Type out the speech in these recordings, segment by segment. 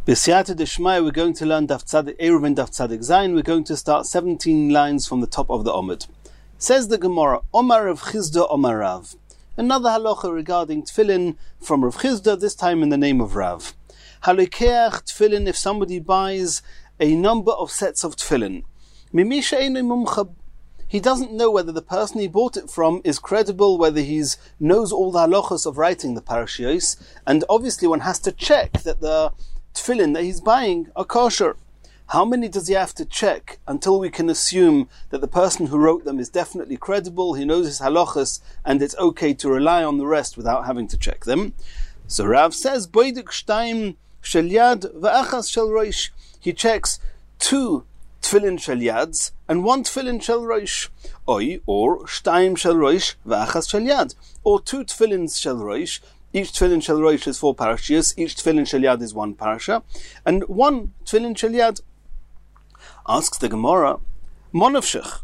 B'siyata Deshmaya, we're going to learn Daf Tzadik Eruv and Daf Tzadik Zayin. We're going to start 17 lines from the top of the Omid. Says the Gemara, Omar Rav Chizda Omar Rav. Another halacha regarding tefillin from Rav Chizda, this time in the name of Rav. Halikeach tefillin, if somebody buys a number of sets of tefillin. Mimisha eino mumchab. He doesn't know whether the person he bought it from is credible, whether he knows all the halachas of writing the parashiyos, and obviously one has to check that the tefillin that he's buying are kosher. How many does he have to check until we can assume that the person who wrote them is definitely credible, he knows his halachas, and it's okay to rely on the rest without having to check them? So Rav says, Boidik shtaim shel yad v'achas shel roish. He checks 2 tefillin shel yads and 1 tefillin shel roish. Or shtaim shel roish v'achas shel yad. Or 2 tefillins shel roish. Each tefillin shel roish is 4 parashiyos, each tefillin shel yad is 1 parasha, and 1 tefillin shel yad. Asks the Gemara, Monavshech,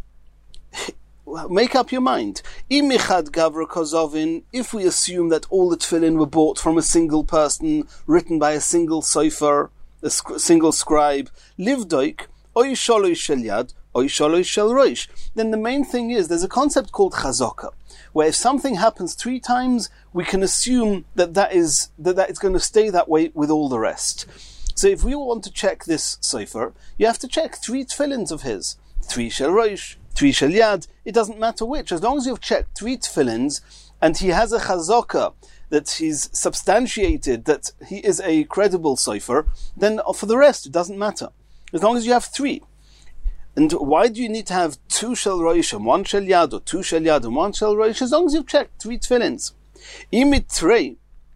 make up your mind. Imichad gavra kozovin, if we assume that all the tefillin were bought from a single person, written by a single sofer, a single scribe, livdoik, oy shaloy shel yad, oy shaloy shel roish. Then the main thing is, there's a concept called chazaka, where if something happens 3 times, we can assume that it's going to stay that way with all the rest. So if we want to check this sofer, you have to check 3 tefillins of his. 3 shel roish, 3 shel yad, it doesn't matter which. As long as you've checked 3 tefillins, and he has a chazaka, that he's substantiated that he is a credible sofer, then for the rest it doesn't matter. As long as you have 3. And why do you need to have 2 shel roish and 1 shel yad, or 2 shel yad and 1 shel roish? As long as you've checked 3 tefillins. Imitrei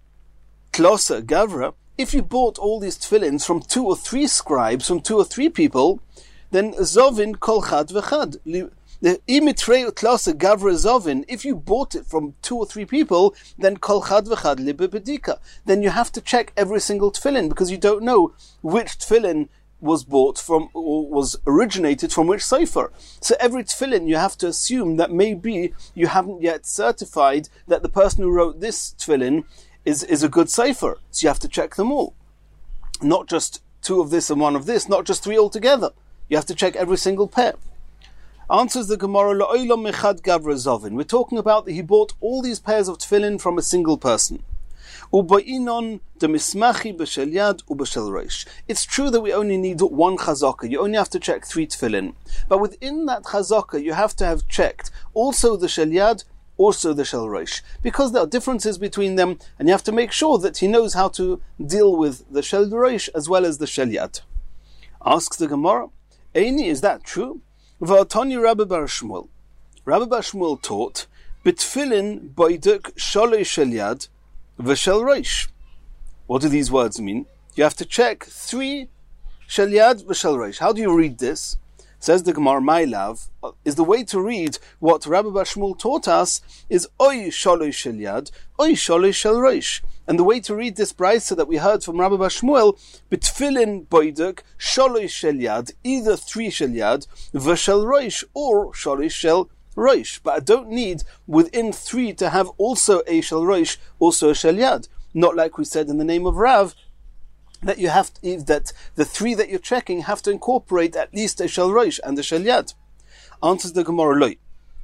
klosa gavra, if you bought all these tefillins from 2 or 3 scribes, from 2 or 3 people, then zovin kol chad v'chad. Imitrei klosa gavra zovin, if you bought it from 2 or 3 people, then kol chad v'chad libe bedika. Then you have to check every single tefillin, because you don't know which tefillin was bought from, or was originated from which sefer. So every tefillin you have to assume that maybe you haven't yet certified that the person who wrote this tefillin is a good sefer. So you have to check them all. Not just 2 of this and 1 of this, not just 3 altogether. You have to check every single pair. Answers the Gemara, La'olam mechad gavra zovin. We're talking about that he bought all these pairs of tefillin from a single person. Uba'inon de mismachi b'shel yad u'b'shel roish. It's true that we only need 1 chazaka. You only have to check 3 tefillin. But within that chazaka, you have to have checked also the shel yad, also the shel roish, because there are differences between them, and you have to make sure that he knows how to deal with the shel roish as well as the shel yad. Asks the Gemara, Eini, is that true? V'atani Rabbi Bar Shmuel. Rabbi Bar Shmuel taught, B'tfilin boiduk shaloi shel yad v'shel roish. What do these words mean? You have to check 3 shel yad v'shel roish. How do you read this? Says the Gemara, my love, is the way to read what Rabbi Bar Shmuel taught us is oy shaloi shel yad, oy shaloi shel roish. And the way to read this brayso that we heard from Rabbi Bar Shmuel, b'tfilin boiduk shaloi shel yad, either 3 shel yad v'shel roish or shaloi shel roish. But I don't need within 3 to have also a shel roish, also a shel yad. Not like we said in the name of Rav, that you have to, that the 3 that you're checking have to incorporate at least a shel roish and a shel yad. Answers the Gemara, loy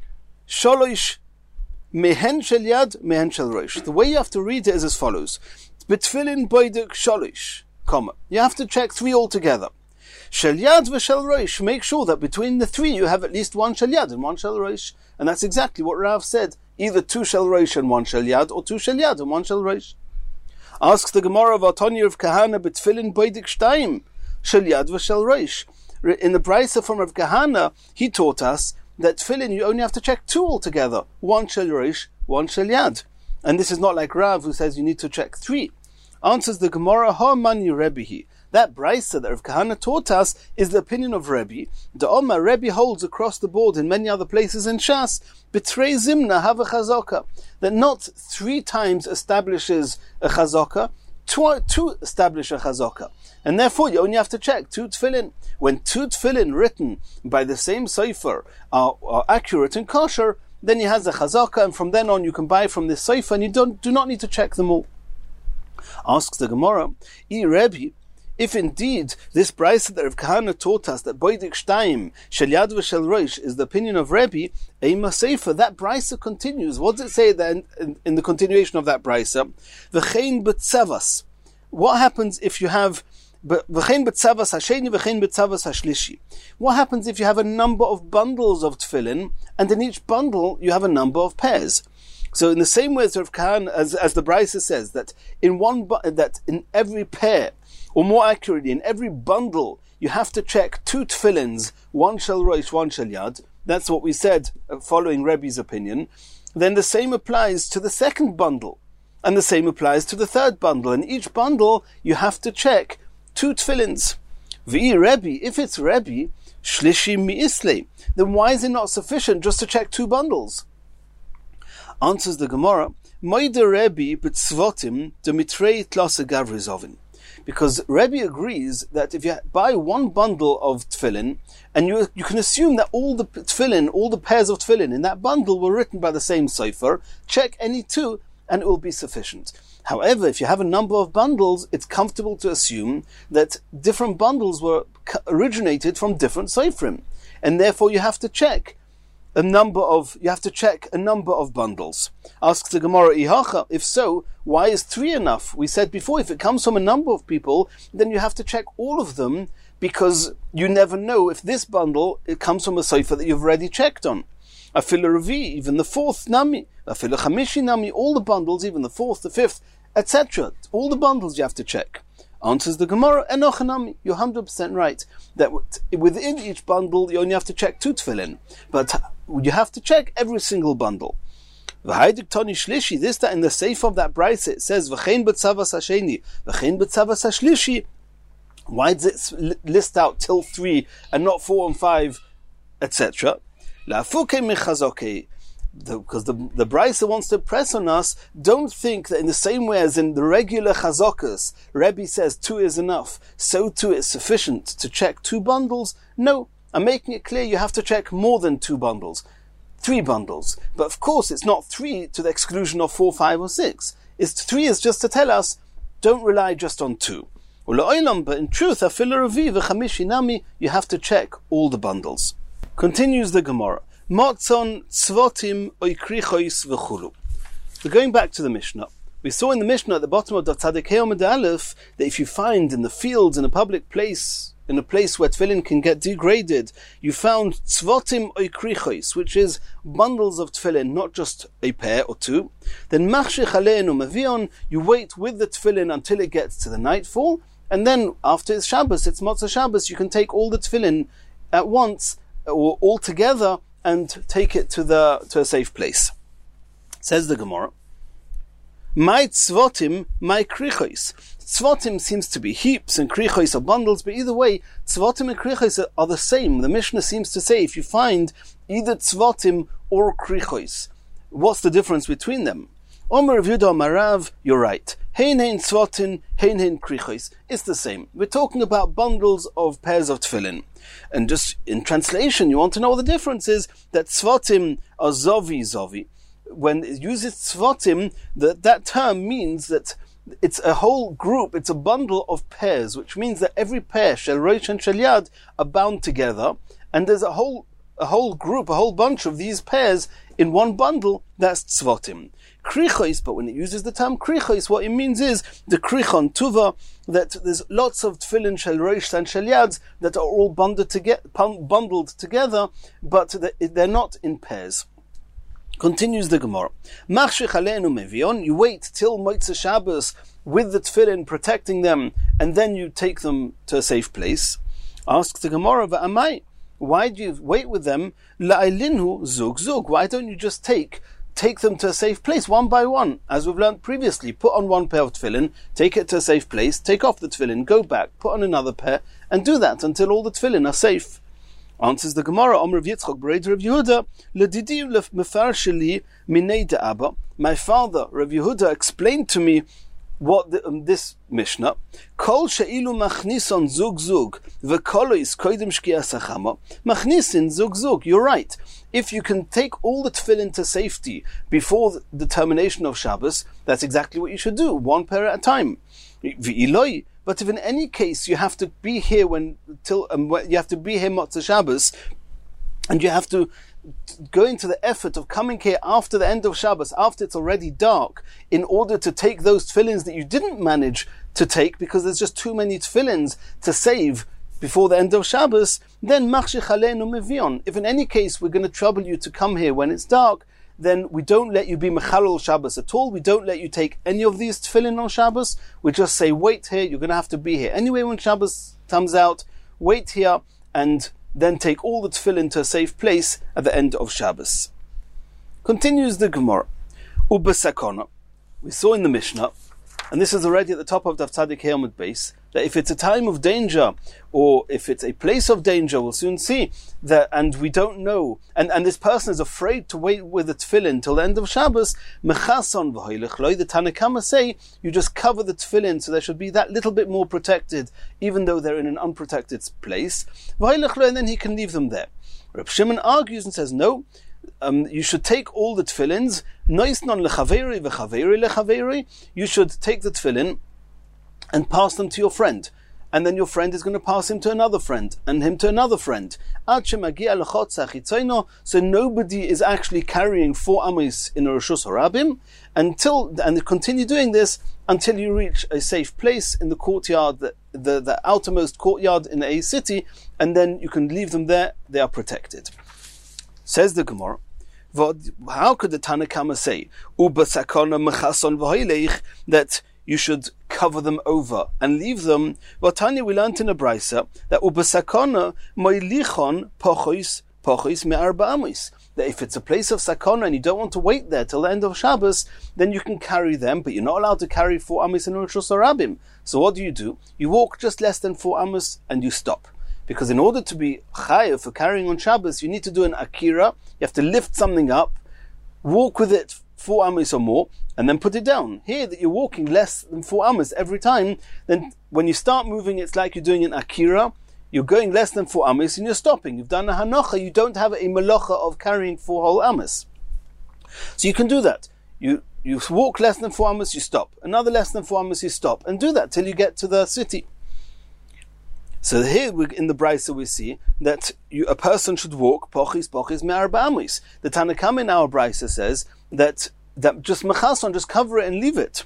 shalosh mehen shel yad mehen shel roish. The way you have to read it is as follows: b'tfilin boiduk shalosh, comma. You have to check 3 altogether. Shel yad v'shel roish. Make sure that between the 3 you have at least 1 shel yad and 1 shel roish, and that's exactly what Rav said: either 2 shel roish and 1 shel yad, or 2 shel yad and 1 shel roish. Asks the Gemara of Atanya of Kahana, b'tfilin boidik shtaim shel yad v'shel roish. In the brayso from Rav Kahana, he taught us that tefillin you only have to check 2 altogether: 1 shel roish, 1 shel yad. And this is not like Rav, who says you need to check 3. Answers the Gemara, ha mani Rebbehi. That brayso that Rav Kahana taught us is the opinion of Rebbe. The Omar Rebbe holds across the board in many other places in Shas, B'trei zimna have a chazaka, that not 3 times establishes a chazaka, 2 establish a chazaka. And therefore you only have to check 2 tefillin. When 2 tefillin written by the same sefer are accurate and kosher, then he has a chazaka, and from then on you can buy from this sefer, and you do not need to check them all. Asks the Gemara, Rebbe, if indeed this brisa that Rav Kahana taught us that Boidik Shtaim, Shel Yad v'Shel Rosh is the opinion of Rebbe, Eima Sefer, that brisa continues. What does it say then in the continuation of that brisa? V'chein b'tzavas. What happens if you have v'chein b'tzavas hasheni, v'chein b'tzavas hashlishi? What happens if you have a number of bundles of tefillin, and in each bundle you have a number of pairs? So in the same way as Rav Kahana, as the brisa says, that in every pair, or more accurately, in every bundle, you have to check 2 tefillins, one shel rosh, one shel yad. That's what we said, following Rebbe's opinion. Then the same applies to the second bundle, and the same applies to the third bundle. In each bundle, you have to check 2 tefillins. V'i Rebbe, if it's Rebbe, shlishi mi'isle, then why is it not sufficient just to check 2 bundles? Answers the Gemara, Moide Rebbe b'tzvotim demitrei tlasa gavrizovin. Because Rebbe agrees that if you buy one bundle of tefillin, and you can assume that all the tefillin, all the pairs of tefillin in that bundle were written by the same sofer, check any 2 and it will be sufficient. However, if you have a number of bundles, it's comfortable to assume that different bundles were originated from different soferim, and therefore you have to check a number of bundles. Asks the Gemara, Ihacha, if so, why is 3 enough? We said before, if it comes from a number of people, then you have to check all of them, because you never know if this bundle, it comes from a sofer that you've already checked on. Afilu Revi, even the 4th nami, Afilu Chamishi nami, all the bundles, even the 4th, the 5th, etc. All the bundles you have to check. Answers the Gemara, Enochanami, you're 100% right, that within each bundle you only have to check 2 tefillin, but you have to check every single bundle. V'haidik toni shlishi, this that in the seif of that brisa it says v'chein b'tzavas hasheni, v'chein b'tzavas hashlishi. Why does it list out till 3 and not 4 and 5, etc.? La'afuke mechazoke. Because the brisa wants to press on us, don't think that in the same way as in the regular chazokas, Rebbe says 2 is enough, so too it's sufficient to check 2 bundles. No, I'm making it clear you have to check more than 2 bundles, 3 bundles. But of course it's not 3 to the exclusion of 4, 5 or 6. 3 is just to tell us, don't rely just on 2. But in truth, you have to check all the bundles. Continues the Gemara. Motzon tzvotim oikrichois v'chulu. So going back to the Mishnah, we saw in the Mishnah at the bottom of Daf Tzaddik Hey Amud Aleph that if you find in the fields, in a public place, in a place where tefillin can get degraded, you found tzvotim oikrichois, which is bundles of tefillin, not just a pair or 2, then machshich aleinu mavion, you wait with the tefillin until it gets to the nightfall, and then after it's Shabbos, it's Motzah Shabbos, you can take all the tefillin at once, or all together, and take it to a safe place. Says the Gemara, my tzvotim, my krichois. Tzvotim seems to be heaps and krichois are bundles, but either way, tzvotim and krichois are the same. The Mishnah seems to say if you find either tzvotim or krichois, what's the difference between them? Omer Rav Yehuda Amar Rav, you're right. Hein tzvotin, hein krichois. It's the same. We're talking about bundles of pairs of tefillin. And just in translation, you want to know what the difference is, that tzvotim are zovi. When it uses tzvotim, that term means that it's a whole group, it's a bundle of pairs, which means that every pair, shel rosh and shel yad, are bound together, and there's a whole group, a whole bunch of these pairs in one bundle. That's tzvotim. Krichois, but when it uses the term krichois, what it means is the krichon tuva, that there's lots of tefillin shel rosh and shel yads that are all bundled together, but they're not in pairs. Continues the Gemara. Machshich aleinu mevion, you wait till Motzah Shabbos with the tefillin protecting them, and then you take them to a safe place. Asks the Gemara, va'amai, why do you wait with them? La'ailinhu zug. Why don't you just take them to a safe place one by one, as we've learned previously? Put on one pair of tefillin, take it to a safe place, take off the tefillin, go back, put on another pair, and do that until all the tefillin are safe. Answers the Gemara, Omer Rav Yitzchak Bered Rav Yehuda, Ledidi mefarsheli minei de'aba. My father, Rav Yehuda, explained to me what this Mishnah, Kol she'ilu machnison zug, v'kolo is koidem shkias hachama, machnisin zug. You're right. If you can take all the tefillin to safety before the termination of Shabbos, that's exactly what you should do, one pair at a time. V'iloi, But if in any case you have to be here you have to be here Motzei Shabbos, and you have to go into the effort of coming here after the end of Shabbos, after it's already dark, in order to take those tefillins that you didn't manage to take because there's just too many tefillins to save before the end of Shabbos, then machshich aleinu mevion. If in any case we're going to trouble you to come here when it's dark, then we don't let you be mechalel Shabbos at all. We don't let you take any of these tefillin on Shabbos. We just say, wait here, you're going to have to be here. Anyway, when Shabbos comes out, wait here and then take all the tefillin to a safe place at the end of Shabbos. Continues the Gemara. Ubesakona. We saw in the Mishnah, and this is already at the top of Daf Tzadik Amud Beis, that if it's a time of danger, or if it's a place of danger, we'll soon see that, and we don't know, and this person is afraid to wait with the tefillin till the end of Shabbos, mechason v'hoylech loy, the Tanna Kama say, you just cover the tefillin, so they should be that little bit more protected, even though they're in an unprotected place, v'hoylech loy, and then he can leave them there. Reb Shimon argues and says, no, you should take all the tefillins, noisnon lechaveri v'chaveri lechaveri, you should take the tefillin, and pass them to your friend. And then your friend is going to pass him to another friend, and him to another friend. So nobody is actually carrying 4 amis in a Reshus Harabim, and continue doing this until you reach a safe place in the courtyard, the outermost courtyard in a city, and then you can leave them there, they are protected. Says the Gemara, how could the Tanna Kama say, that you should cover them over and leave them? Tanya, we learned in a brisa that ubesakona moilichon pochois me'arba amos, that if it's a place of sakona and you don't want to wait there till the end of Shabbos, then you can carry them, but you're not allowed to carry 4 amos in Reshus Harabim. So what do? You walk just less than 4 amos and you stop. Because in order to be chayav for carrying on Shabbos, you need to do an akira, you have to lift something up, walk with it 4 amos or more, and then put it down. Here, that you're walking less than 4 amos every time, then when you start moving, it's like you're doing an akira, you're going less than 4 amos and you're stopping. You've done a hanocha, you don't have a melacha of carrying 4 whole amos. So you can do that. You walk less than 4 amos, you stop. Another less than 4 amos, you stop. And do that till you get to the city. So here in the brisa we see that a person should walk pochis me'arba amos. The Tanna Kama in our brisa says that just mechason, just cover it and leave it.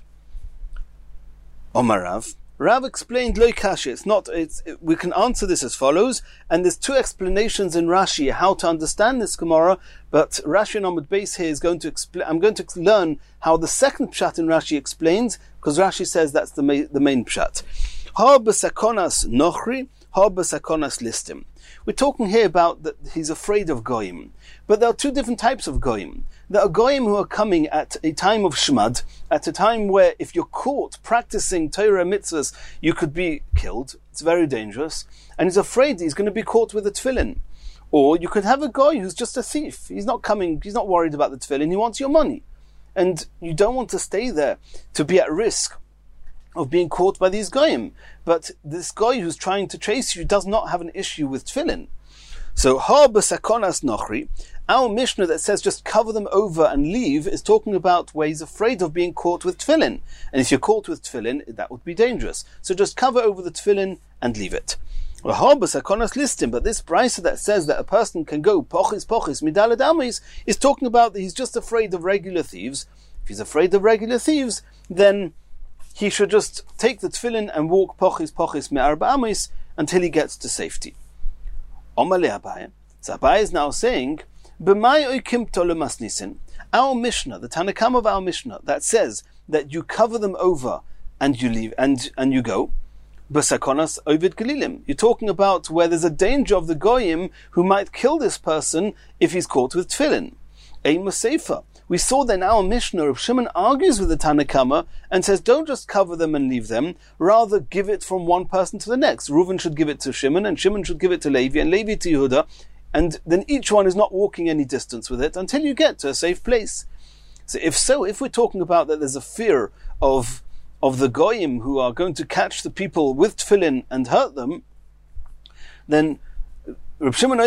Omar Rav explained loy kashi. We can answer this as follows, and there's 2 explanations in Rashi how to understand this Gemara, but Rashi and Amud Beis here is going to explain. I'm going to learn how the second pshat in Rashi explains, because Rashi says that's the main pshat. Ha b'sakonas nochri, ha b'sakonas listim. We're talking here about that he's afraid of goyim, but there are 2 different types of goyim. There are goyim who are coming at a time of shmad, at a time where if you're caught practicing Torah mitzvahs, you could be killed. It's very dangerous, and he's afraid he's going to be caught with a tefillin. Or you could have a guy who's just a thief. He's not worried about the tefillin. He wants your money, and you don't want to stay there to be at risk of being caught by these goyim. But this guy who's trying to chase you does not have an issue with tefillin. So, ha b'sakonas nochri, our Mishnah that says just cover them over and leave is talking about where he's afraid of being caught with tefillin. And if you're caught with tefillin, that would be dangerous. So just cover over the tefillin and leave it. Ha b'sakonas listim, but this brisa that says that a person can go pochis midalad amos is talking about that he's just afraid of regular thieves. If he's afraid of regular thieves, then he should just take the tefillin and walk pochis me'arba amos until he gets to safety. Omale Abaye. So Abaye is now saying, our Mishnah, the Tanna Kama of our Mishnah, that says that you cover them over and you leave and you go. B'sakonas ovid galilim. You're talking about where there's a danger of the goyim who might kill this person if he's caught with tefillin. Ein Sefer. We saw that in our Mishnah, Reb Shimon argues with the Tanna Kama and says, don't just cover them and leave them, rather give it from one person to the next. Reuven should give it to Shimon, and Shimon should give it to Levi, and Levi to Yehuda, and then each one is not walking any distance with it until you get to a safe place. So if we're talking about that there's a fear of the goyim who are going to catch the people with tefillin and hurt them, then It's going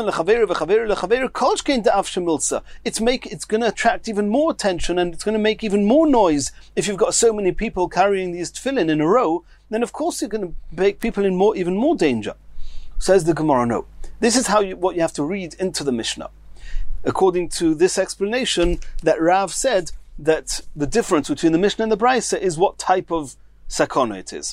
to attract even more attention, and it's going to make even more noise if you've got so many people carrying these tefillin in a row. Then of course you're going to make people in even more danger. Says the Gemara, no. This is what you have to read into the Mishnah. According to this explanation, that Rav said that the difference between the Mishnah and the Brisa is what type of sakona it is.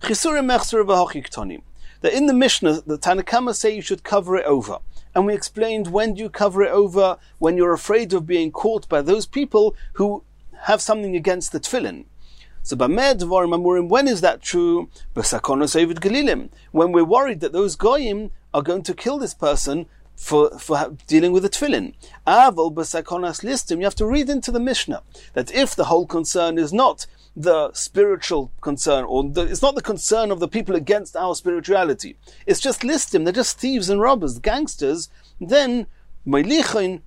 That in the Mishnah, the Tanakama say you should cover it over. And we explained, when do you cover it over? When you're afraid of being caught by those people who have something against the tefillin. So when is that true? When we're worried that those goyim are going to kill this person for dealing with the tefillin. You have to read into the Mishnah that if the whole concern is not the spiritual concern, it's not the concern of the people against our spirituality, it's just listim, they're just thieves and robbers, gangsters, then then even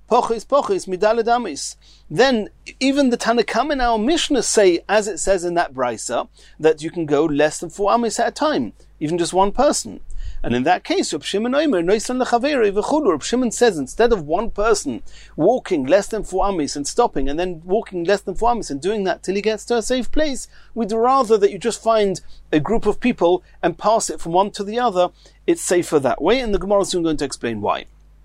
the Tanakhama in our Mishnah say, as it says in that Brisa, that you can go less than 4 amis at a time, even just one person. And in that case, Reb Shimon says, instead of one person walking less than 4 amis and stopping, and then walking less than 4 amis and doing that till he gets to a safe place, we'd rather that you just find a group of people and pass it from one to the other. It's safer that way, and the Gemara is soon going to explain why.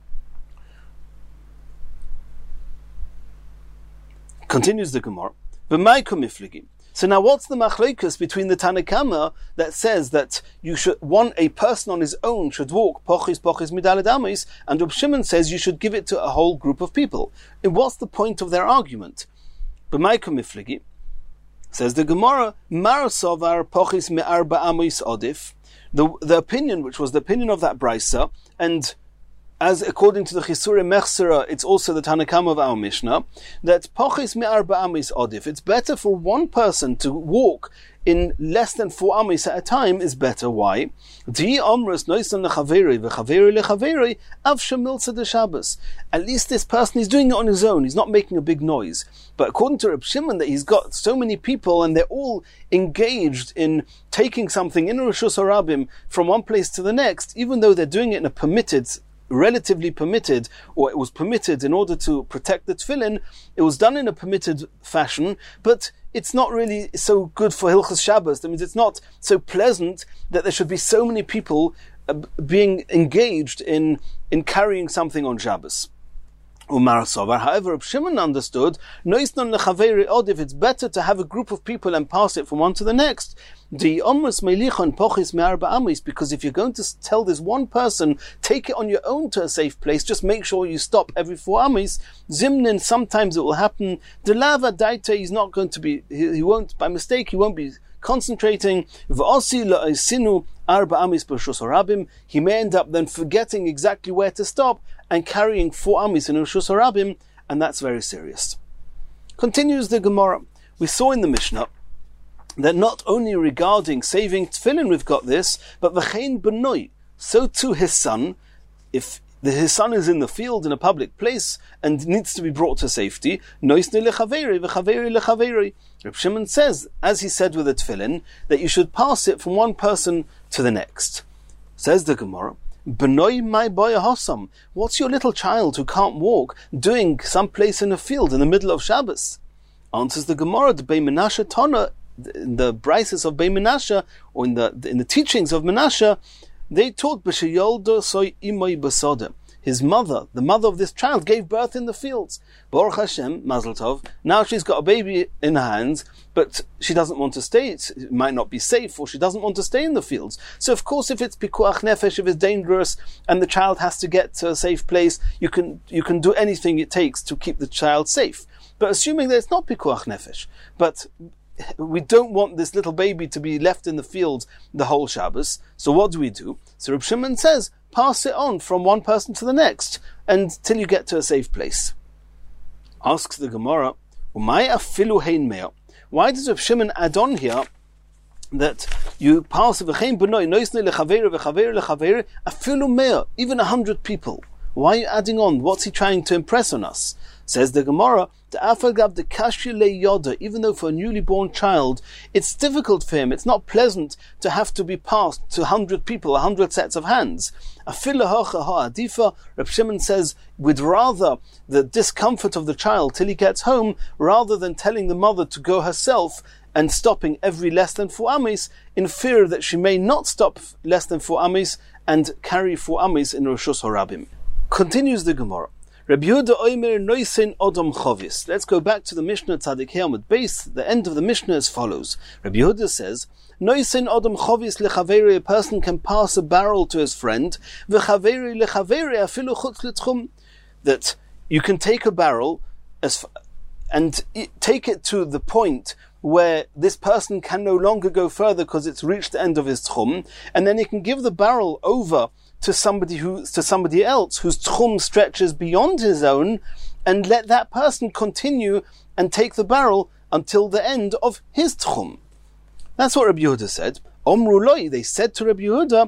Continues the Gemara. So now what's the machlokes between the Tanakama that says that a person on his own should walk pochis midaled amis, and Reb Shimon says you should give it to a whole group of people? And what's the point of their argument? Says the Gemara, Marasovar pochis me'arba amis odif. The opinion, which was the opinion of that Brisa, and as according to the Chisure Mechsera, it's also the Tanakam of our Mishnah, that Pochis me'arba amis odif. It's better for one person to walk in less than 4 amis at a time is better. Why? At least this person is doing it on his own. He's not making a big noise. But according to Reb Shimon, that he's got so many people and they're all engaged in taking something in Rishus Harabim from one place to the next, even though they're doing it in a relatively permitted, or it was permitted in order to protect the tefillin, it was done in a permitted fashion, but it's not really so good for Hilchos Shabbos. That means it's not so pleasant that there should be so many people being engaged in carrying something on Shabbos. However, Reb Shimon understood, if it's better to have a group of people and pass it from one to the next, because if you're going to tell this one person, take it on your own to a safe place, just make sure you stop every 4 amis, zimnin, sometimes it will happen, the lava daita, he's not going to be, he won't, by mistake, he won't be concentrating, he may end up then forgetting exactly where to stop and carrying 4 amis in Rishus Harabim, and that's very serious. Continues the Gemara. We saw in the Mishnah that not only regarding saving tefillin we've got this, but v'chein benoi, so too his son, if his son is in the field in a public place and needs to be brought to safety, noisne lechaveri v'chaveri lechaveri. Reb Shimon says, as he said with the tefillin, that you should pass it from one person to the next. Says the Gemara, Benoi my boy Hossam, what's your little child who can't walk doing someplace in a field in the middle of Shabbos? Answers the Gemara, the Bei Menashe Tana, in the Brises of Bei Menashe, or in the teachings of Menashe, they taught B'sheyoldo soy imoy basode. His mother, the mother of this child, gave birth in the fields. Baruch Hashem, Mazel Tov. Now she's got a baby in her hands, but she doesn't want to stay. It might not be safe, or she doesn't want to stay in the fields. So of course, if it's pikuach nefesh, if it's dangerous, and the child has to get to a safe place, you can do anything it takes to keep the child safe. But assuming that it's not pikuach nefesh, but we don't want this little baby to be left in the fields the whole Shabbos. So what do we do? So Reb Shimon says, pass it on from one person to the next until you get to a safe place. Asks the Gemara, why does Reb Shimon add on here that you pass even 100 people? Why are you adding on? What's he trying to impress on us? Says the Gemara, even though for a newly born child, it's difficult for him, it's not pleasant to have to be passed to 100 people, 100 sets of hands. Reb Shimon says, we'd rather the discomfort of the child till he gets home, rather than telling the mother to go herself and stopping every less than 4 amis, in fear that she may not stop less than 4 amis and carry 4 amis in Roshus Harabim. Continues the Gemara. Rabbi Yehuda Omer Noisin Odom Chovis. Let's go back to the Mishnah Tzadik Hayamud Base. The end of the Mishnah as follows. Rabbi Yehuda says, Noisin Odom Chovis lechaveri, a person can pass a barrel to his friend, v'chaveri lechaveri afilu chutz l'tchum, that you can take a barrel and take it to the point where this person can no longer go further because it's reached the end of his tchum, and then he can give the barrel over to somebody else whose tchum stretches beyond his own, and let that person continue and take the barrel until the end of his tchum. That's what Rabbi Yehuda said. Omru loi, they said to Rabbi Yehuda,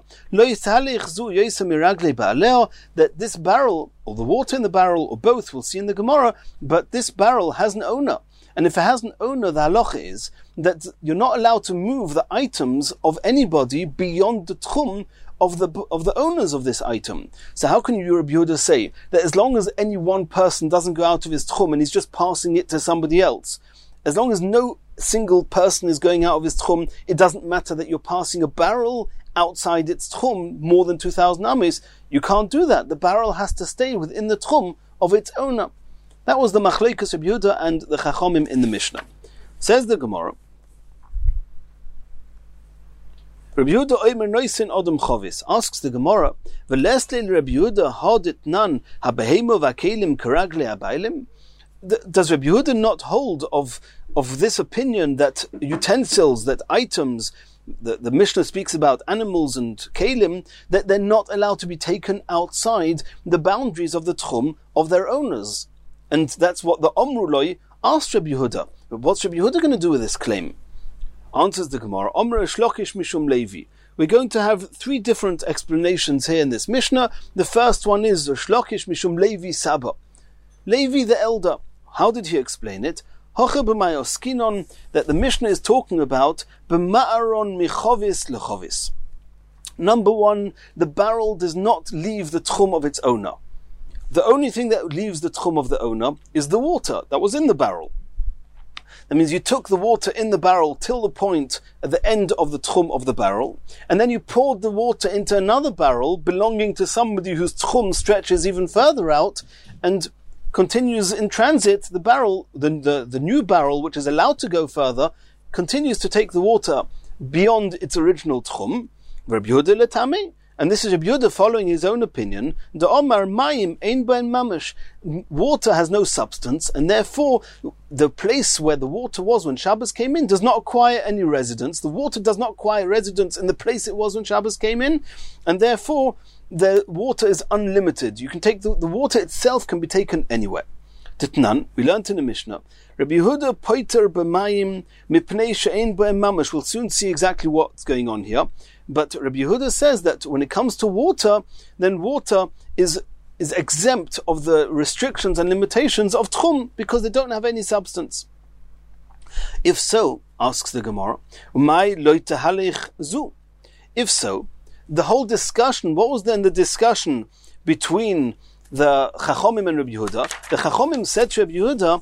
that this barrel, or the water in the barrel, or both, we'll see in the Gemara, but this barrel has an owner. And if it has an owner, the halacha is that you're not allowed to move the items of anybody beyond the tchum of the owners of this item. So how can you, Rabbi Yehuda, say that as long as any one person doesn't go out of his tchum and he's just passing it to somebody else, as long as no single person is going out of his tchum, it doesn't matter that you're passing a barrel outside its tchum more than 2,000 amis? You can't do that. The barrel has to stay within the tchum of its owner. That was the Machlekes Rabbi Yehuda and the Chachomim in the Mishnah. Says the Gemara, Rabbi Yehuda Omer Noisin Odom Chovis, asks the Gemara, V'lesle Rabbi Yehuda hodit nan habehemo v'akelim karagle abaylim? Does Rabbi Yehuda not hold of this opinion that utensils, that items, the Mishnah speaks about animals and kelim, that they're not allowed to be taken outside the boundaries of the tchum of their owners? And that's what the Omruloi asked Rabbi Yehuda. But what's Rabbi Yehuda going to do with this claim? Answers the Gemara, Omer Shlokish Mishum Levi. We're going to have 3 different explanations here in this Mishnah. The first one is Shlokish Mishum Levi Saba. Levi the elder. How did he explain it? Hoche b'mayoskinon, that the Mishnah is talking about b'ma'aron michovis lechovis. Number 1, the barrel does not leave the tchum of its owner. The only thing that leaves the tchum of the owner is the water that was in the barrel. That means you took the water in the barrel till the point at the end of the tchum of the barrel, and then you poured the water into another barrel belonging to somebody whose tchum stretches even further out and continues in transit. The barrel, the new barrel, which is allowed to go further, continues to take the water beyond its original tchum. Rabbi Yehuda letame. And this is Rabbi Yehuda following his own opinion. The Omar Mayim ein ben mamash. Water has no substance, and therefore the place where the water was when Shabbos came in does not acquire any residence. The water does not acquire residence in the place it was when Shabbos came in, and therefore the water is unlimited. You can take the water itself can be taken anywhere. Titnan, we learned in the Mishnah, Rabbi Yehuda poiter b'mayim mipnei she'ein ben mamash. We'll soon see exactly what's going on here. But Rabbi Yehuda says that when it comes to water, then water is exempt of the restrictions and limitations of tchum because they don't have any substance. If so, asks the Gemara, Umay lo tahalich zu. If so, the whole discussion, what was then the discussion between the Chachomim and Rabbi Yehuda? The Chachomim said to Rabbi Yehuda,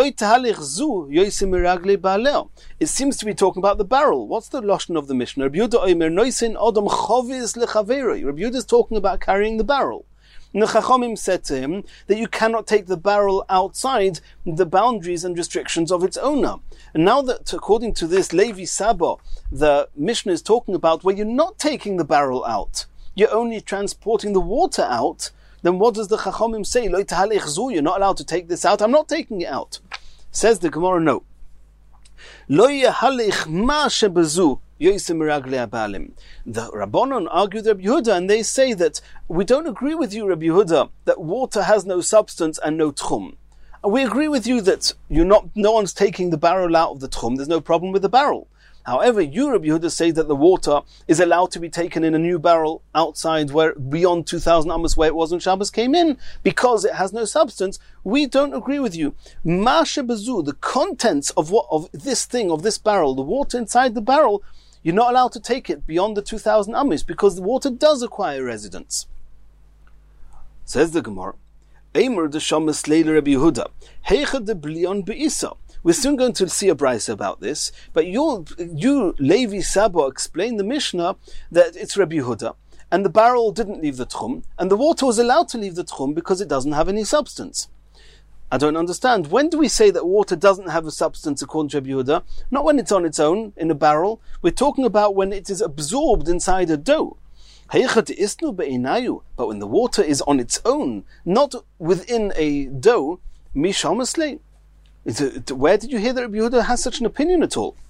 it seems to be talking about the barrel. What's the lashon of the Mishnah? Rabbi Yehuda Omer Noisin Odom Chovis Lechaveri. Rabbi Yehuda is talking about carrying the barrel. And the Chachomim said to him that you cannot take the barrel outside the boundaries and restrictions of its owner. And now that, according to this Levi Saba, the Mishnah is talking about where you're not taking the barrel out, you're only transporting the water out, then what does the Chachomim say? Lo tahalich zu, you're not allowed to take this out. I'm not taking it out. Says the Gemara, no. Lo yahalich ma shebezu yosem miragle abalim. The Rabbanon argued Rabbi Yehuda, and they say that we don't agree with you, Rabbi Yehuda, that water has no substance and no tchum. And we agree with you that no one's taking the barrel out of the tchum. There's no problem with the barrel. However, you, Rabbi Yehuda, say that the water is allowed to be taken in a new barrel outside, where beyond 2,000 amos, where it was when Shabbos came in, because it has no substance. We don't agree with you. Masha bezu, the contents of this barrel, the water inside the barrel, you're not allowed to take it beyond the 2,000 amos, because the water does acquire residence. Says the Gemara, Eimer de Shamas Leila Rabbi Yehuda, Heicha de Blion Be'isa. We're soon going to see a brayso about this, but you Levi Sabo, explain the Mishnah that it's Rabbi Yehuda, and the barrel didn't leave the tchum, and the water was allowed to leave the tchum because it doesn't have any substance. I don't understand. When do we say that water doesn't have a substance according to Rabbi Yehuda? Not when it's on its own in a barrel. We're talking about when it is absorbed inside a dough. But when the water is on its own, not within a dough, mishamasle. Where did you hear that Rabbi Yehuda has such an opinion at all?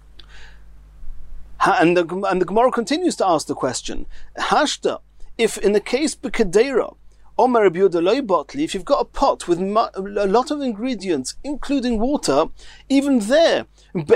And the Gemara continues to ask the question, Hashta, if in the case B'Kadeira, Omer Rabbi Yehuda loy botli, if you've got a pot with a lot of ingredients, including water, even there Rabbi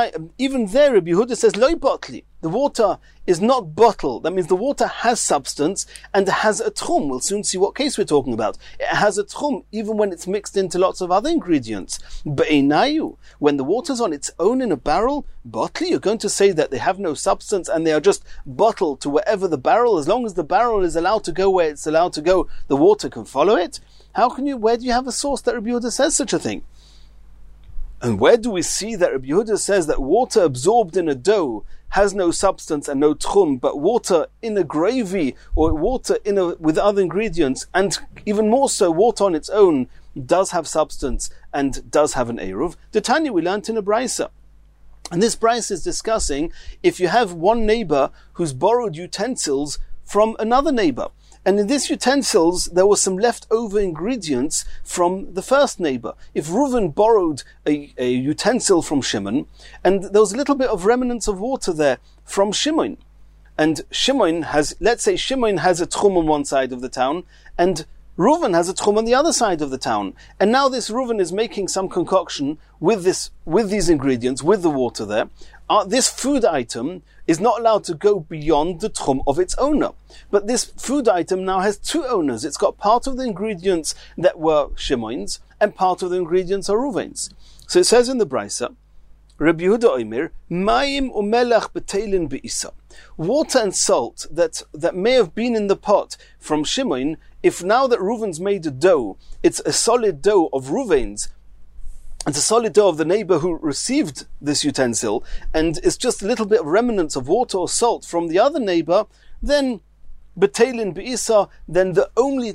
Yehuda says loy botli, the water is not bottled. That means the water has substance and has a tchum. We'll soon see what case we're talking about. It has a tchum even when it's mixed into lots of other ingredients. Be'enayu, when the water's on its own in a barrel, botli, you're going to say that they have no substance and they are just bottled to wherever the barrel, as long as the barrel is allowed to go where it's allowed to go, the water can follow it? Where do you have a source that Rabbi Yehuda says such a thing? And where do we see that Rabbi Yehuda says that water absorbed in a dough has no substance and no tchum, but water in a gravy or water with other ingredients, and even more so water on its own, does have substance and does have an eruv? The Tanya we learnt in a brayso. And this brayso is discussing if you have one neighbor who's borrowed utensils from another neighbor. And in these utensils, there were some leftover ingredients from the first neighbor. If Reuven borrowed a utensil from Shimon, and there was a little bit of remnants of water there from Shimon, and Shimon has, let's say Shimon has a tchum on one side of the town, and Reuven has a tchum on the other side of the town. And now this Reuven is making some concoction with these ingredients, with the water there. This food item is not allowed to go beyond the tchum of its owner. But this food item now has two owners. It's got part of the ingredients that were Shimon's, and part of the ingredients are Reuven's. So it says in the brayso, Rabbi Yehuda Omer, Mayim umelach betelin be'isa. Water and salt that may have been in the pot from Shimon, if now that Reuven's made a dough, it's a solid dough of Reuven's, it's a solid dough of the neighbor who received this utensil, and it's just a little bit of remnants of water or salt from the other neighbor, then betelin be'isa, then the only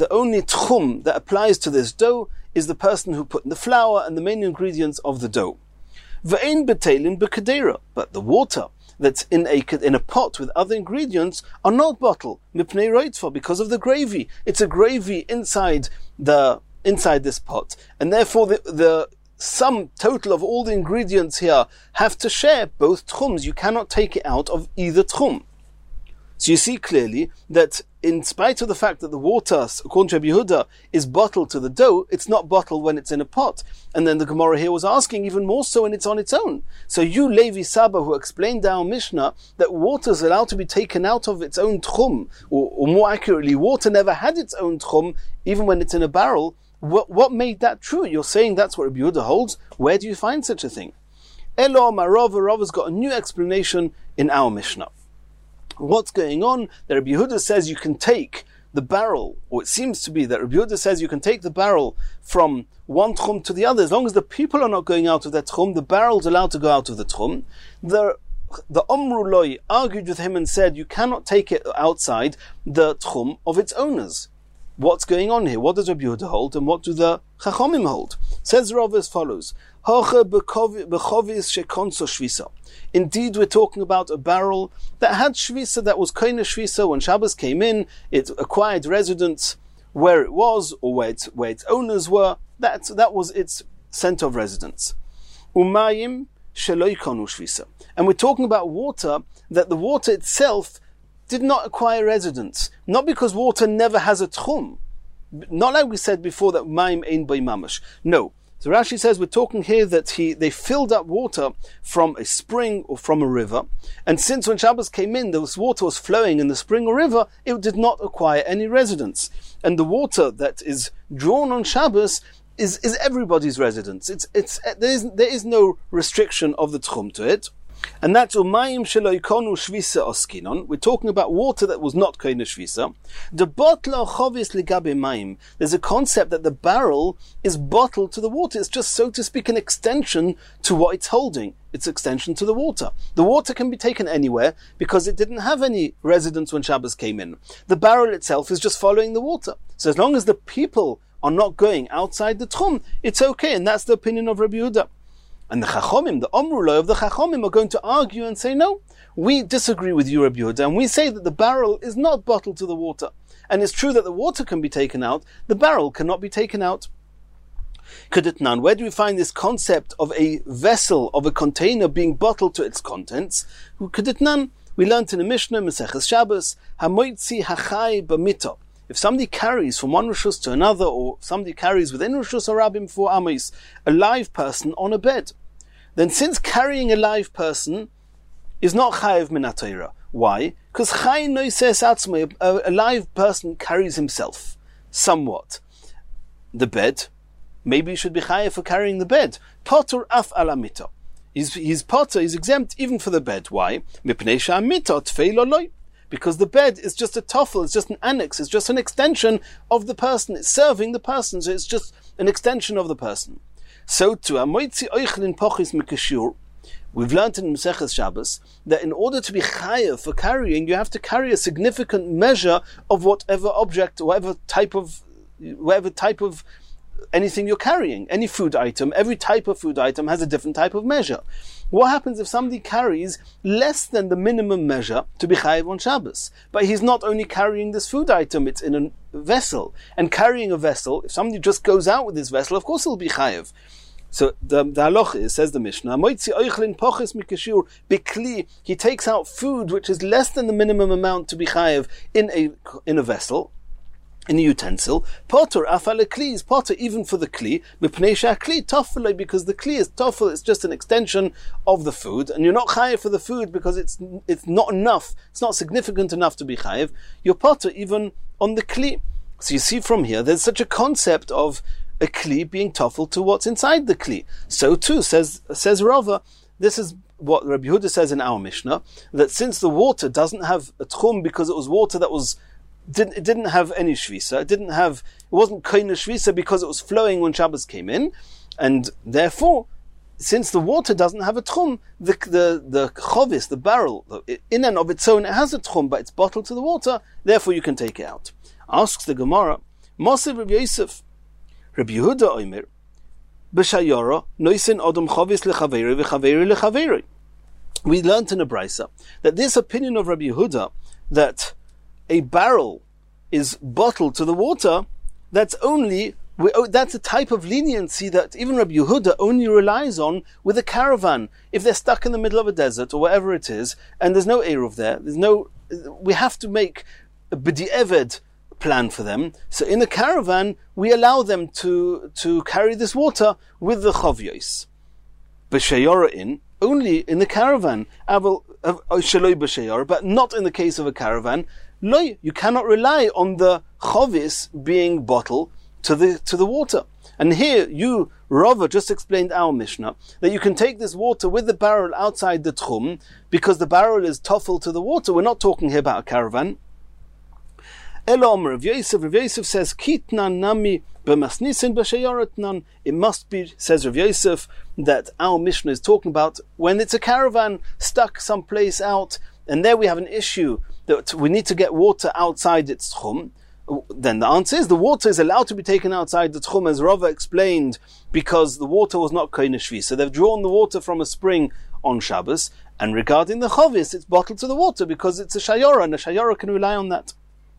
tchum that applies to this dough is the person who put in the flour and the main ingredients of the dough. Ve'ein betelin be'kadeira, but the water that's in a pot with other ingredients are not bottled, mipnei roitva, because of the gravy. It's a gravy inside this pot, and therefore the sum total of all the ingredients here have to share both tchums. You cannot take it out of either tchum. So you see clearly that in spite of the fact that the water, according to Rabbi Yehuda, is bottled to the dough, it's not bottled when it's in a pot. And then the Gemara here was asking even more so when it's on its own. So you, Levi Saba, who explained our Mishnah that water is allowed to be taken out of its own tchum, or more accurately, water never had its own tchum, even when it's in a barrel. What made that true? You're saying that's what Rabbi Yehuda holds? Where do you find such a thing? Elo Marava, Rava's got a new explanation in our Mishnah. What's going on? That Rabbi Yehuda says you can take the barrel, or it seems to be that Rabbi Yehuda says you can take the barrel from one tchum to the other. As long as the people are not going out of that tchum, the barrel's allowed to go out of the tchum. The Omru Loi argued with him and said you cannot take it outside the tchum of its owners. What's going on here? What does Rabbi Yehuda hold, and what do the Chachomim hold? Says Rav as follows: Indeed, we're talking about a barrel that had shvisa, that was koine shvisa. When Shabbos came in, it acquired residence where it was, or where its owners were. That was its center of residence. Umayim sheloi konu shvisa, and we're talking about water that the water itself did not acquire residence, not because water never has a tchum, not like we said before that mayim ein by mamash. No, So Rashi says we're talking here that they filled up water from a spring or from a river, and since when Shabbos came in, this water was flowing in the spring or river, it did not acquire any residence. And the water that is drawn on Shabbos is everybody's residence. There is no restriction of the tchum to it. And that's umayim shelo ikonu shvisa oskinon. We're talking about water that was not koine shvisa. The botla chovis ligabe mayim. There's a concept that the barrel is bottled to the water. It's just, so to speak, an extension to what it's holding. It's extension to the water. The water can be taken anywhere because it didn't have any residence when Shabbos came in. The barrel itself is just following the water. So as long as the people are not going outside the tchum, it's okay. And that's the opinion of Rabbi Yehuda. And the Chachomim, the Omrullah of the Chachomim, are going to argue and say, no, we disagree with you, Rabbi Yehuda, and we say that the barrel is not bottled to the water. And it's true that the water can be taken out, the barrel cannot be taken out. Kedetnan, where do we find this concept of a vessel, of a container being bottled to its contents? Kedetnan, we learned in the Mishnah, Maseches Shabbos, Hamoitzi hachai b'mito. If somebody carries from one rishus to another, or somebody carries within rishus harabim for amos, a live person on a bed, then since carrying a live person is not chayev min haTorah. Why? Because chay noises atzmai, a live person carries himself somewhat. The bed, maybe he should be chayev for carrying the bed. Potur af alamito. He's potter, he's exempt even for the bed. Why? Mipnei she'amito tfei lo loy. Because the bed is just a toffel, it's just an annex, it's just an extension of the person, it's serving the person, so it's just an extension of the person. So too, we've learned in Maseches Shabbos that in order to be chayev for carrying, you have to carry a significant measure of whatever object, whatever type of anything you're carrying. Any food item, every type of food item has a different type of measure. What happens if somebody carries less than the minimum measure to be chayev on Shabbos? But he's not only carrying this food item, it's in a vessel. And carrying a vessel, if somebody just goes out with this vessel, of course he'll be chayev. So the halacha is, says the Mishnah, he takes out food which is less than the minimum amount to be chayev in a vessel, in a utensil. Potter afale kli is potter even for the kli. Mipnei she'akli tofel, because the kli is toffel. It's just an extension of the food, and you're not chayev for the food because it's not enough. It's not significant enough to be chayev. You're potter even on the kli. So you see from here, there's such a concept of a kli being toffel to what's inside the kli. So too says Rava. This is what Rabbi Yehuda says in our Mishnah, that since the water doesn't have a tchum because it was water that didn't have any shvisa. It wasn't koine shvisa because it was flowing when Shabbos came in, and therefore, since the water doesn't have a tchum, the chovis, the barrel, in and of its own, it has a tchum, but it's bottled to the water. Therefore, you can take it out. Asks the Gemara, Moshe Rabbi Yosef, Rabbi Yehuda Omer, b'shayara noisin odom chovis lechaveri v'chaveri lechaveri. We learned in a brisa that this opinion of Rabbi Yehuda that a barrel is bottled to the water, that's a type of leniency that even Rabbi Yehuda only relies on with a caravan. If they're stuck in the middle of a desert or wherever it is, and there's no eruv there, we have to make a b'di'eved plan for them. So in a caravan, we allow them to carry this water with the chavyos. B'shayora only in the caravan, but not in the case of a caravan. You cannot rely on the chovis being bottled to the water. And here, Rava, just explained our Mishnah, that you can take this water with the barrel outside the tchum, because the barrel is toffel to the water. We're not talking here about a caravan. Elom Rav Yosef says, Kitnan nami b'masnisin b'shayaratnan. It must be, says Rav Yosef, that our Mishnah is talking about when it's a caravan stuck someplace out, and there we have an issue that we need to get water outside its tchum. Then the answer is the water is allowed to be taken outside the tchum, as Rava explained, because the water was not koine shvi. So they've drawn the water from a spring on Shabbos, and regarding the chovis, it's bottled to the water because it's a shayora, and a shayora can rely on that.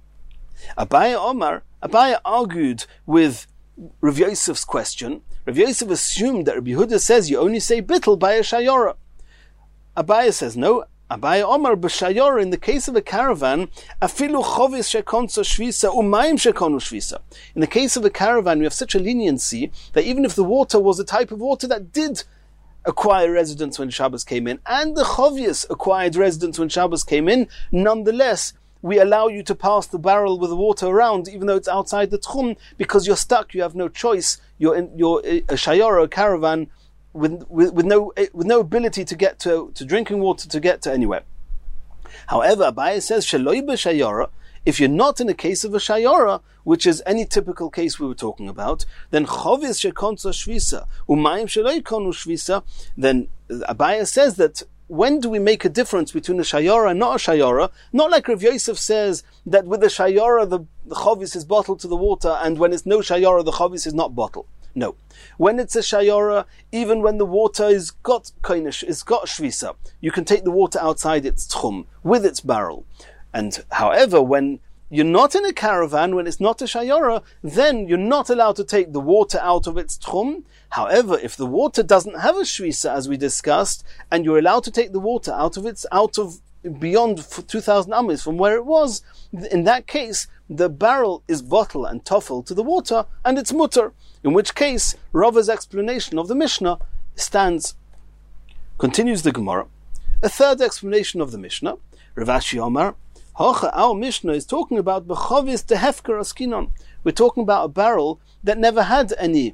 Abaye argued with Rav Yosef's question. Rav Yosef assumed that Rabbi Yehuda says you only say bittul by a shayora. Abaye says no. Abai Omar b'shayora, in the case of a caravan, afilu chovis shekonso shvisa umayim shekonu shvisa. In the case of a caravan, we have such a leniency that even if the water was a type of water that did acquire residence when Shabbos came in, and the chovius acquired residence when Shabbos came in, nonetheless, we allow you to pass the barrel with the water around, even though it's outside the tchum, because you're stuck, you have no choice, you're a shayora, a caravan, with no ability to get to drinking water, to get to anywhere. However, Abaye says, shaloi b'shayora, if you're not in a case of a shayora, which is any typical case we were talking about, then chovis shekonso shvisa, umayim shaloi konu shvisa, then Abaye says that when do we make a difference between a shayora and not a shayora? Not like Rav Yosef says that with a shayora the chovis is bottled to the water, and when it's no shayora the chovis is not bottled. No. When it's a shayora, even when the water is got shvisa, you can take the water outside its tchum, with its barrel. And however, when you're not in a caravan, when it's not a shayora, then you're not allowed to take the water out of its tchum. However, if the water doesn't have a shvisa, as we discussed, and you're allowed to take the water out of beyond 2,000 amis from where it was, in that case, the barrel is bottle and toffel to the water, and it's mutter. In which case, Rava's explanation of the Mishnah stands. Continues the Gemara. A third explanation of the Mishnah, Rav Ashi Omar, our Mishnah is talking about b'chovis tehefker askinon. We're talking about a barrel that never had any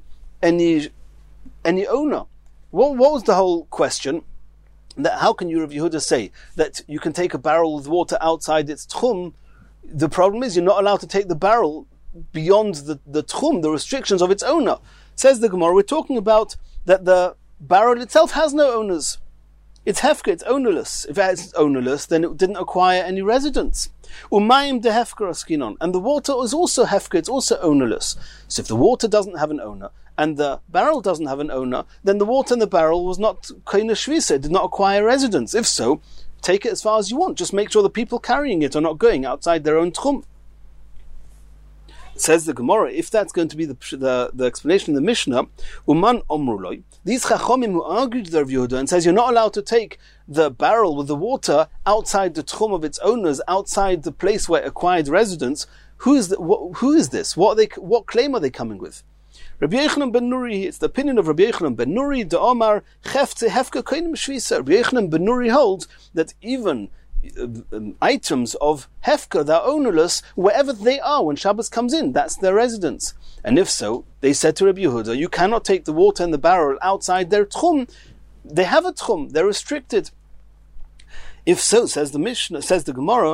owner. What was the whole question? That how can you, Rav Yehuda, say that you can take a barrel with water outside its tchum? The problem is you're not allowed to take the barrel beyond the tchum, the restrictions of its owner. Says the Gemara, we're talking about that the barrel itself has no owners. It's hefker, it's ownerless. If it's ownerless, then it didn't acquire any residence. Umayim de hefker askinon, and the water is also hefker, it's also ownerless. So if the water doesn't have an owner, and the barrel doesn't have an owner, then the water in the barrel was not koina shvisa, it did not acquire residence. If so, take it as far as you want. Just make sure the people carrying it are not going outside their own tchum. Says the Gemara, if that's going to be the explanation in the Mishnah, Uman Omruloi, these Chachomim who argued with Rav Yehuda and says you're not allowed to take the barrel with the water outside the tchum of its owners, outside the place where it acquired residence, who is this? What claim are they coming with? Rabbi Yochanan ben Nuri, it's the opinion of Rabbi Yochanan ben Nuri, de Omar, Chefze Hefka Koinim Shvisa. Rabbi Yochanan ben Nuri holds that even items of Hefka, they're ownerless, wherever they are when Shabbos comes in, that's their residence. And if so, they said to Rabbi Yehuda, you cannot take the water in the barrel outside their tchum. They have a tchum, they're restricted. If so, says the Mishnah, says the Gemara,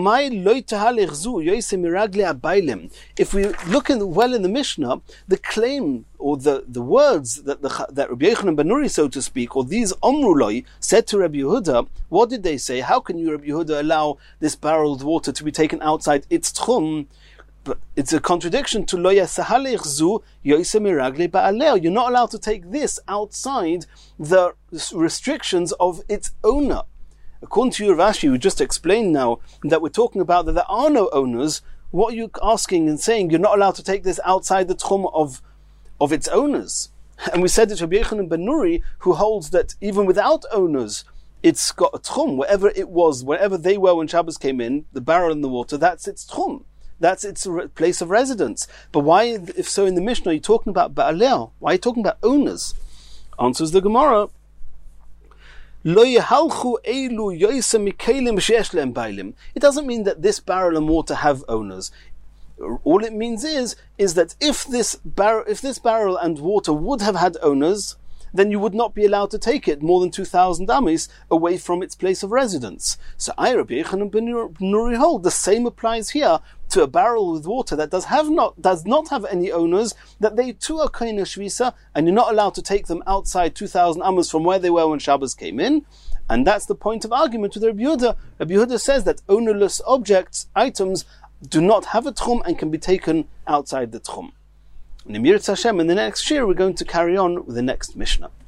if we look well in the Mishnah, the claim or the words that Rabbi Yochanan ben Nuri, so to speak, or these Omruloi said to Rabbi Yehuda, what did they say? How can you, Rabbi Yehuda, allow this barrel of water to be taken outside its tchum? But it's a contradiction to lo yasahalech zu yoise miragle ba'aleh. You're not allowed to take this outside the restrictions of its owner. According to you, Rav Ashi, we just explained now that we're talking about that there are no owners. What are you asking and saying? You're not allowed to take this outside the tchum of its owners. And we said it's Rabbi Yochanan ben Nuri who holds that even without owners, it's got a tchum. Wherever it was, wherever they were when Shabbos came in, the barrel in the water, that's its tchum. That's its place of residence. But why, if so, in the Mishnah, are you talking about ba'aleh? Why are you talking about owners? Answers the Gemara. It doesn't mean that this barrel and water have owners. All it means is that if this barrel and water would have had owners, then you would not be allowed to take it more than 2,000 amis away from its place of residence. So I, Rabbi Yochanan ben Nuri, hold the same applies here to a barrel with water that does not have any owners, that they too are koine shvisa, and you're not allowed to take them outside 2,000 amas from where they were when Shabbos came in. And that's the point of argument with Rabbi Yehuda. Rabbi Yehuda says that ownerless items, do not have a tchum and can be taken outside the tchum. In the Mirz Hashem, in the next year, we're going to carry on with the next Mishnah.